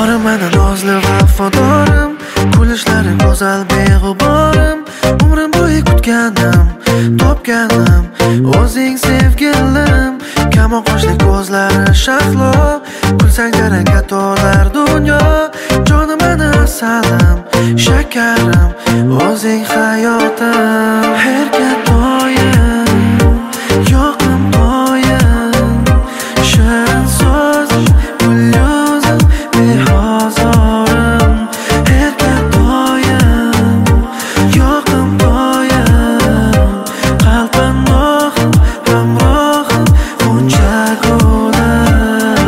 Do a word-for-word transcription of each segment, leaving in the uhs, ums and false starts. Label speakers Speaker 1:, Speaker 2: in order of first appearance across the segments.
Speaker 1: Yorim mana nozli vafodorim, kulishlari go'zal beg'uborim. Umrim bo'yi kutganim, topganim o'zing sevgilim. Kamon qoshli ko'zlari shahlo, kulsang jarangga to'lar dunyo. Jonim mani asalim, shakarim, o'zing hayotim. Herga doim yoqim doim, shirin so'z gul yuzim behozorim. Herga doim yoqim doim, qalbim rohim hamrohim uncha gulim.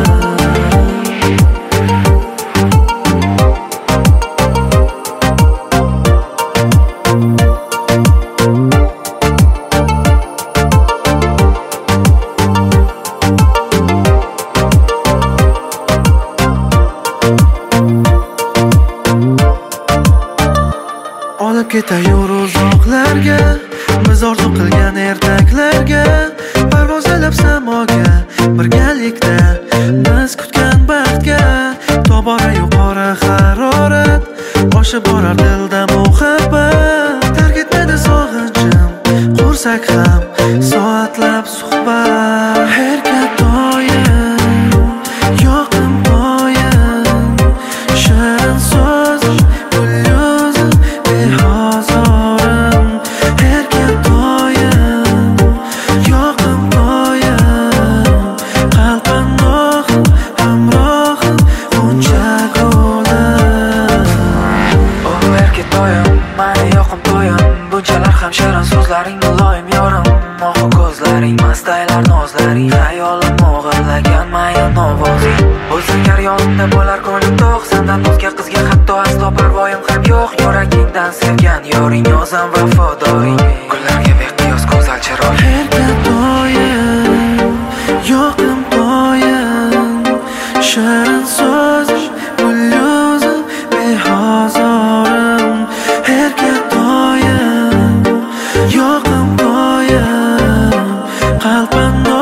Speaker 1: Olib ketayur uzoqlarga, biz orzu qilgan ertaklarga. Parvoz qilib samoga, birgalikda biz kutgan baxtga. Tobora yuqori harorat, oshib borar dilda muhabbat. Tark etmadi sog'inchim, qursak ham soatlab suhbat. Herga doim yoqim doim, shirin so'z gul yuzim behozorim. Herga doim yoqim doim, qalbim rohim hamrohim uncha gulim.
Speaker 2: O erga doim, mani yoqim doim, bunchalar ham shirin so'zlaring muloyim yorim. Mo'g'u ko'zlaring, mastaylar nozlaring, xayolim o'g'irlagan mayin ovozing. Bo'lsang yonimda bo'lar ko'nglim to'q, sendan o'zga qizga hatto aslo parvoyim ham yo'q. Yuragingdan sevgan yoring yozam vafodoring, kunlarga beqiyos go'zal chiroy.
Speaker 1: Herga doim yoqim doim, shirin so'z gul yuzim behozorim. Herga doim yoqim doim, qalbim